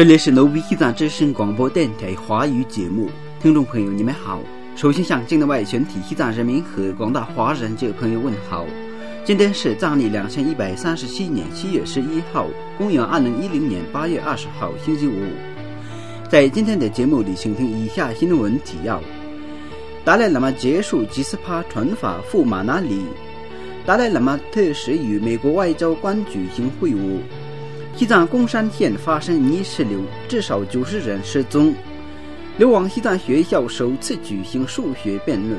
这里是Novi西藏之声广播电台华语节目，听众朋友你们好。首先向境内外全体西藏人民和广大华人界朋友问好。今天是藏历2137年7月11号，公元2010年8月20号，星期五。在今天的节目里，请听以下新闻提要：达赖喇嘛结束吉斯帕传法赴马那里，达赖喇嘛特使与美国外交官举行会晤。西藏贡山县发生泥石流，至少90人失踪。流亡西藏学校首次举行数学辩论。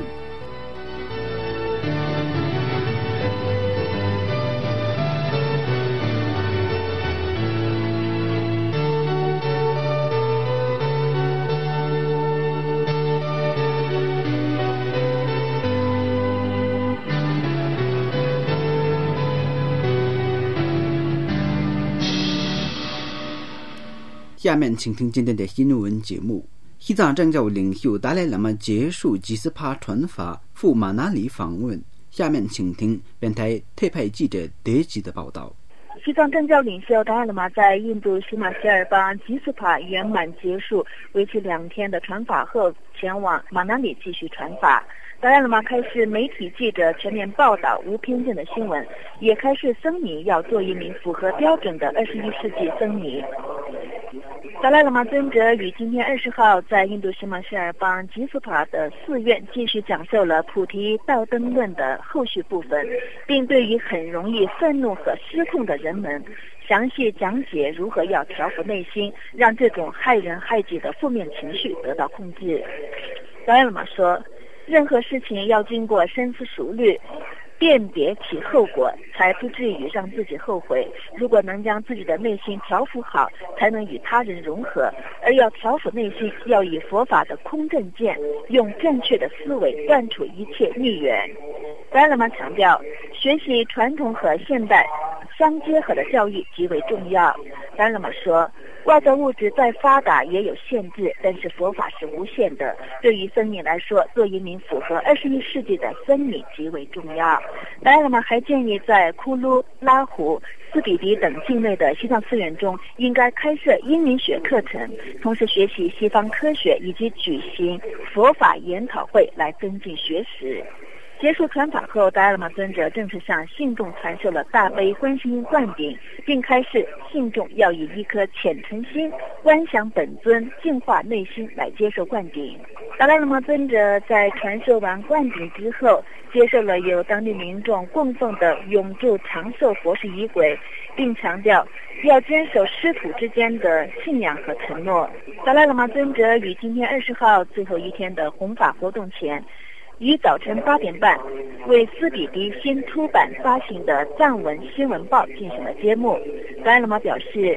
下面请听今天的新闻节目。西藏政教领袖达赖喇嘛结束吉斯帕传法赴马那里访问。下面请听本台特派记者德吉的报道。 西藏政教领袖达赖喇嘛在印度喜马偕尔邦吉斯帕圆满结束为期2天的传法后，前往马那里继续传法。达赖喇嘛开始媒体记者全面报道无偏见的新闻，也开始僧尼要做一名符合标准的21世纪僧尼。达赖喇嘛尊者于今天20号在印度喜马偕尔邦吉斯帕的寺院继续讲授了菩提道灯论的后续部分，并对于很容易愤怒和失控的人们详细讲解如何要调服内心，让这种害人害己的负面情绪得到控制。达赖喇嘛说，任何事情要经过深思熟虑，辨别其后果，才不至于让自己后悔。如果能将自己的内心调服好，才能与他人融合。而要调服内心，要以佛法的空正见，用正确的思维断除一切逆缘。达赖喇嘛强调，学习传统和现代相结合的教育极为重要。达赖喇嘛说，外在物质再发达也有限制，但是佛法是无限的。对于僧尼来说，做一名符合21世纪的僧尼极为重要。达赖喇嘛还建议在库卢、拉湖、斯比迪等境内的西藏寺院中应该开设英语学课程，同时学习西方科学，以及举行佛法研讨会来增进学识。结束传法后，达赖喇嘛尊者正式向信众传授了大悲观世音灌顶，并开示信众要以一颗虔诚心观想本尊，净化内心来接受灌顶。达赖喇嘛尊者在传授完灌顶之后，接受了由当地民众供奉的永驻长寿佛事仪轨，并强调要坚守师徒之间的信仰和承诺。达赖喇嘛尊者于今天20号最后一天的弘法活动前，于早晨8点半为斯比迪新出版发行的藏文新闻报进行了揭幕。达赖喇嘛表示，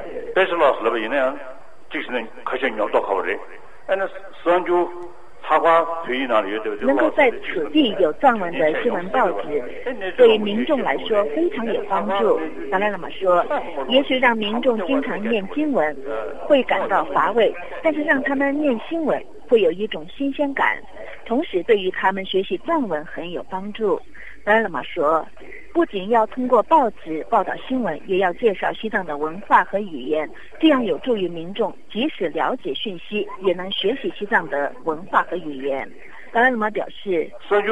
能够在此地有藏文的新闻报纸，对民众来说非常有帮助。达赖喇嘛说，也许让民众经常念经文会感到乏味，但是让他们念新闻会有一种新鲜感，同时对于他们学习藏文很有帮助。达赖喇嘛说，不仅要通过报纸报道新闻，也要介绍西藏的文化和语言，这样有助于民众即使了解讯息，也能学习西藏的文化和语言。达赖喇嘛表示，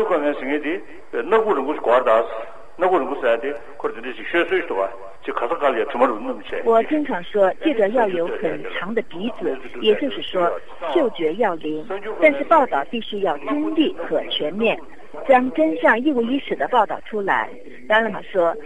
我经常说，记者要有很长的鼻子，也就是说嗅觉要灵，但是报道必须要中立和全面，将真相一五一十的报道出来。达赖喇嘛说，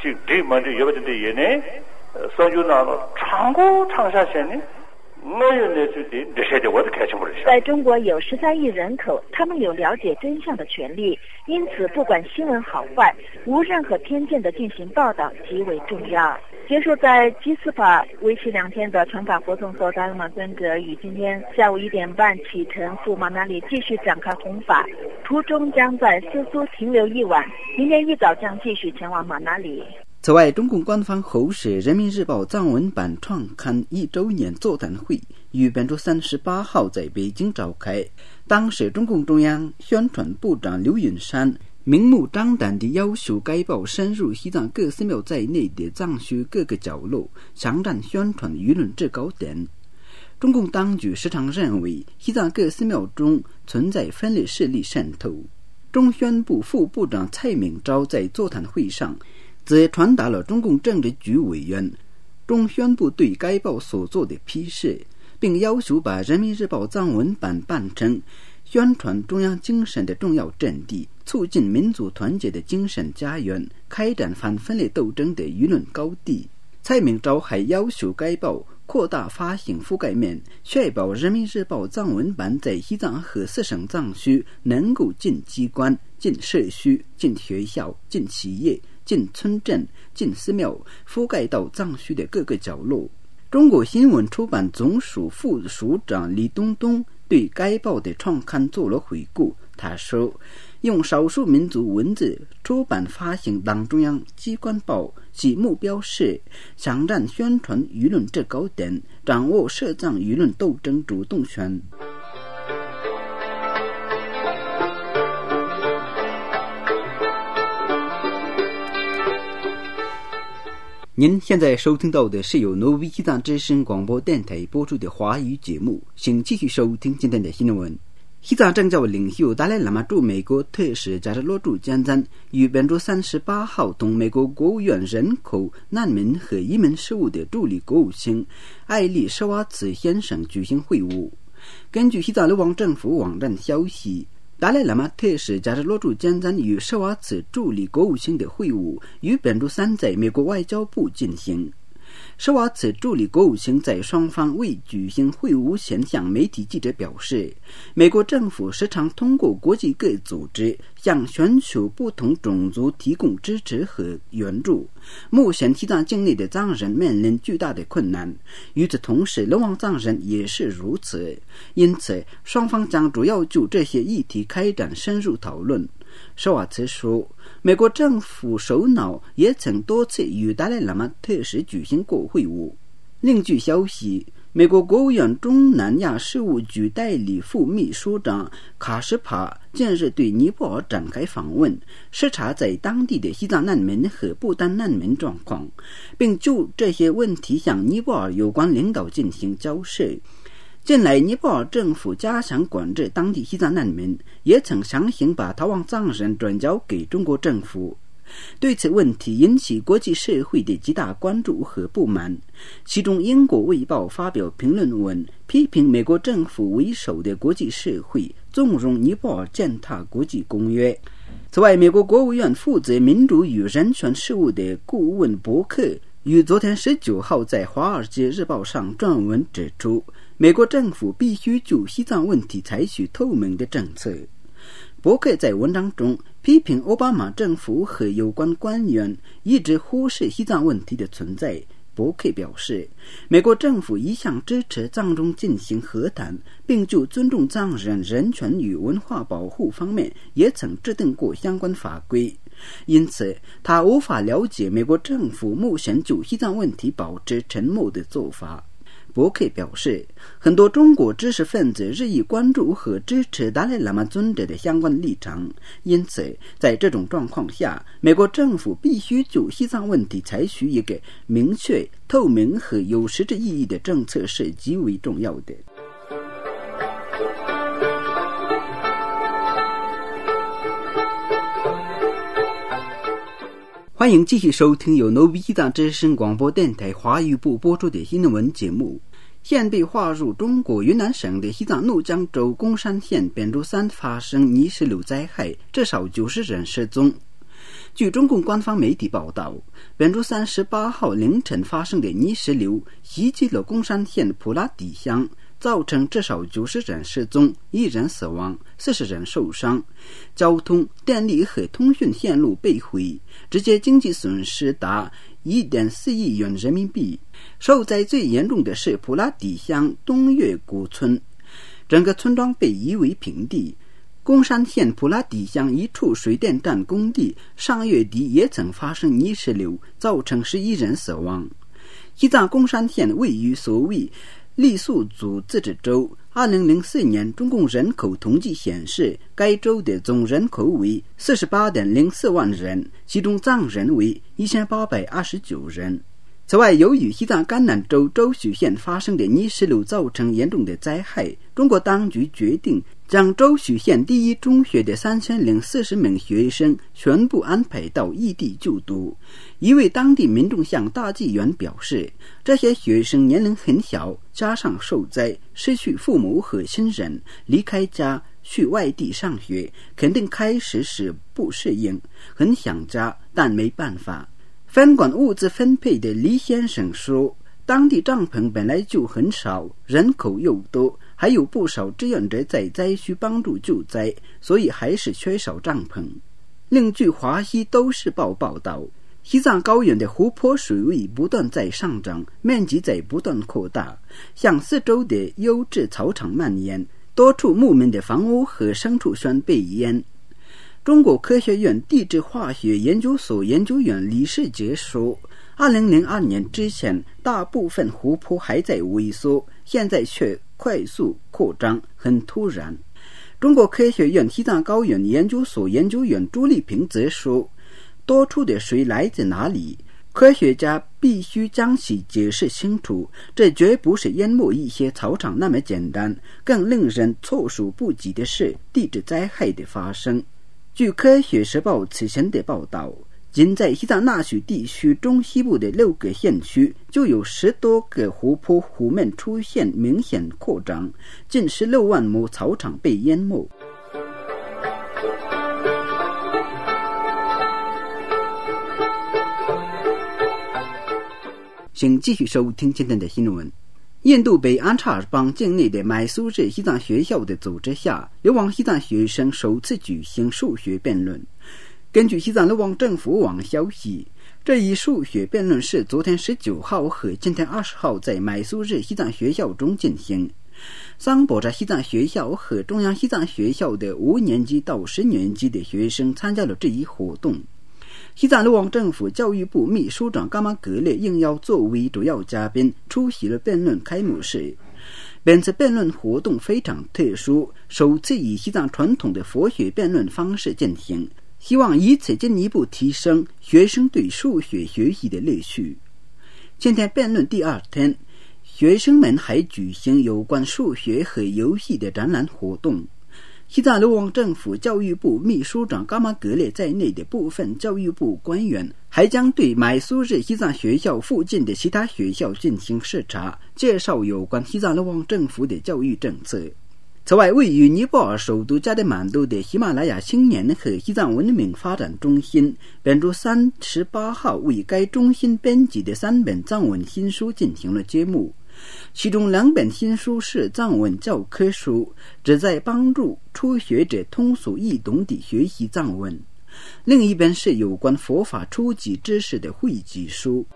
在中国有13亿人口，他们有了解真相的权利，因此不管新闻好坏，无任何偏见的进行报道极为重要。结束在吉斯帕为期2天的传法活动后，达赖喇嘛尊者于今天下午1点半启程赴马那里继续展开弘法，途中将在斯苏停留1晚，明天一早将继续前往马那里。 此外，中共官方喉舌《人民日报》藏文版创刊1周年座谈会于本周38号在北京召开。当时，中共中央宣传部长刘允山明目张胆地要求该报深入西藏各寺庙在内的藏区各个角落，强占宣传舆论制高点。 中共当局时常认为西藏各寺庙中存在分裂势力渗透。中宣部副部长蔡明昭在座谈会上则传达了中共政治局委员中宣部对该报所做的批示，并要求把人民日报藏文版办成宣传中央精神的重要阵地，促进民族团结的精神家园，开展反分裂斗争的舆论高地。蔡明昭还要求该报扩大发行覆盖面，确保人民日报藏文版在西藏和4省藏区能够进机关、进社区、进学校、进企业、进村镇、进寺庙，覆盖到藏区的各个角落。中国新闻出版总署副署长李东东对该报的创刊做了回顾，他说，用少数民族文字出版发行党中央机关报，其目标是抢占宣传舆论制高点，掌握涉藏舆论斗争主动权。您现在收听到的是由挪威西藏之声广播电台播出的华语节目，请继续收听今天的新闻。西藏政教领袖达赖喇嘛驻美国特使扎什洛驻坚赞于本周38号同美国国务院人口、难民和移民事务的助理国务卿艾利舍瓦茨先生举行会晤。根据西藏流亡政府网站消息，达赖喇嘛特使扎什洛驻坚赞与舍瓦茨助理国务卿的会晤于本周3在美国外交部进行。舍瓦茨助理国务卿在双方未举行会晤前向媒体记者表示，美国政府时常通过国际各组织向全球不同种族提供支持和援助。目前西藏境内的藏人面临巨大的困难，与此同时流亡藏人也是如此，因此双方将主要就这些议题开展深入讨论。舍瓦茨说，美国政府首脑也曾多次与达赖喇嘛特使举行过会晤。另据消息，美国国务院中南亚事务局代理副秘书长卡什帕近日对尼泊尔展开访问，视察在当地的西藏难民和不丹难民状况，并就这些问题向尼泊尔有关领导进行交涉。近来尼泊尔政府加强管制当地西藏难民，也曾强行把逃亡藏人转交给中国政府。对此问题引起国际社会的极大关注和不满，其中英国卫报发表评论文，批评美国政府为首的国际社会纵容尼泊尔践踏国际公约。此外，美国国务院负责民主与人权事务的顾问伯克于昨天19号在《华尔街日报》上撰文指出，美国政府必须就西藏问题采取透明的政策。伯克在文章中批评奥巴马政府和有关官员一直忽视西藏问题的存在。伯克表示，美国政府一向支持藏中进行和谈，并就尊重藏人人权与文化保护方面也曾制定过相关法规，因此他无法了解美国政府目前就西藏问题保持沉默的做法。伯克表示，很多中国知识分子日益关注和支持达赖喇嘛尊者的相关立场，因此在这种状况下，美国政府必须就西藏问题采取一个明确、透明和有实质意义的政策是极为重要的。欢迎继续收听由挪威西藏之声广播电台华语部播出的新闻节目。现被划入中国云南省的西藏怒江州公山县本周3发生泥石流灾害，至少90人失踪。据中共官方媒体报道，本周3 18号凌晨发生的泥石流袭击了公山县普拉底乡，造成至少90人失踪，1人死亡，40人受伤，交通、电力和通讯线路被毁，直接经济损失达1.4亿元人民币。受灾最严重的是普拉底乡东岳古村，整个村庄被夷为平地。公山县普拉底乡一处水电站工地上月底也曾发生泥石流，造成11人死亡。西藏公山县位于所谓傈僳族自治州，2004年中共人口统计显示，该州的总人口为 48.04 万人，其中藏人为1829人。 此外，由于西藏甘南州州许县发生的泥石流造成严重的灾害，中国当局决定将州许县第一中学的3040名学生全部安排到异地就读。一位当地民众向大纪元表示，这些学生年龄很小，加上受灾，失去父母和亲人，离开家去外地上学，肯定开始时不适应，很想家，但没办法。分管物资分配的李先生说，当地帐篷本来就很少，人口又多，还有不少志愿者在灾区帮助救灾，所以还是缺少帐篷。另据华西都市报报道，西藏高原的湖泊水位不断在上涨，面积在不断扩大，向四周的优质草场蔓延，多处牧民的房屋和牲畜圈被淹。中国科学院地质化学研究所研究员李世杰说，2002年之前大部分湖泊还在萎缩，现在却快速扩张，很突然。中国科学院西藏高原研究所研究员朱立平则说，多出的水来自哪里？科学家必须将其解释清楚，这绝不是淹没一些草场那么简单，更令人措手不及的是地质灾害的发生。据科学时报此前的报道，仅在西藏纳曲地区中西部的6个县区，就有10多个湖泊湖面出现明显扩张，近16万亩草场被淹没。请继续收听今天的新闻。印度北安察尔邦境内的买苏日西藏学校的组织下，流亡西藏学生首次举行数学辩论。根据西藏流亡政府网消息，这一数学辩论是昨天19号和今天20号在买苏日西藏学校中进行。桑博扎西藏学校和中央西藏学校的5年级到10年级的学生参加了这一活动。西藏流亡政府教育部秘书长嘎玛格列应邀作为主要嘉宾出席了辩论开幕式。本次辩论活动非常特殊，首次以西藏传统的佛学辩论方式进行，希望以此进一步提升学生对数学学习的乐趣。今天辩论第2天，学生们还举行有关数学和游戏的展览活动。西藏流亡政府教育部秘书长嘎玛格列在内的部分教育部官员还将对买苏日西藏学校附近的其他学校进行视察，介绍有关西藏流亡政府的教育政策。此外，位于尼泊尔首都加德满都的喜马拉雅青年和西藏文明发展中心本周38号为该中心编辑的3本藏文新书进行了揭幕。其中2本新书是藏文教科书，旨在帮助初学者通俗易懂地学习藏文；另一本是有关佛法初级知识的汇集书。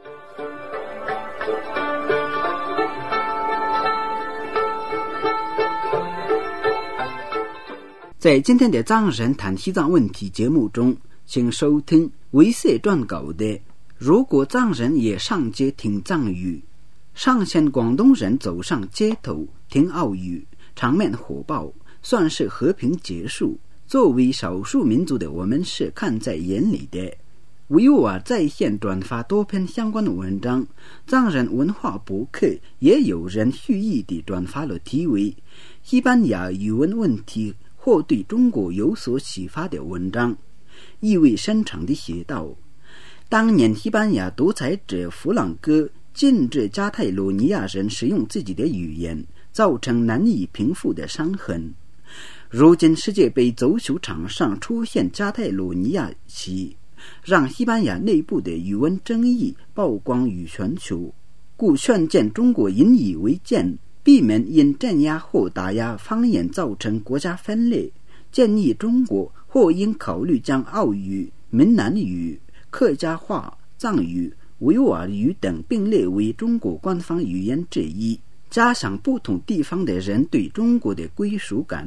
在今天的藏人谈西藏问题节目中，请收听维色撰稿的如果藏人也上街听藏语。上千广东人走上街头听奥语，场面火爆，算是和平结束。作为少数民族的我们是看在眼里的。维吾尔在线转发多篇相关的文章，藏人文化博客也有人蓄意地转发了题为西班牙语文问题或对中国有所启发的文章，意味深长地写道，当年西班牙独裁者弗朗哥禁止加泰罗尼亚人使用自己的语言，造成难以平复的伤痕。如今世界杯足球场上出现加泰罗尼亚旗，让西班牙内部的语文争议曝光于全球，故劝谏中国引以为鉴，避免因镇压或打压方言造成国家分裂。建议中国或应考虑将奥语、闽南语、客家话、藏语、维吾尔语等并列为中国官方语言之一，加强不同地方的人对中国的归属感。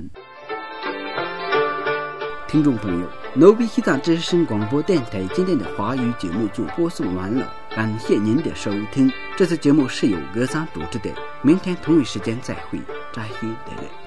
听众朋友，罗比西藏之声广播电台今天的华语节目就播送完了，感谢您的收听。这次节目是由格桑主持的，明天同一时间再会，扎西德勒。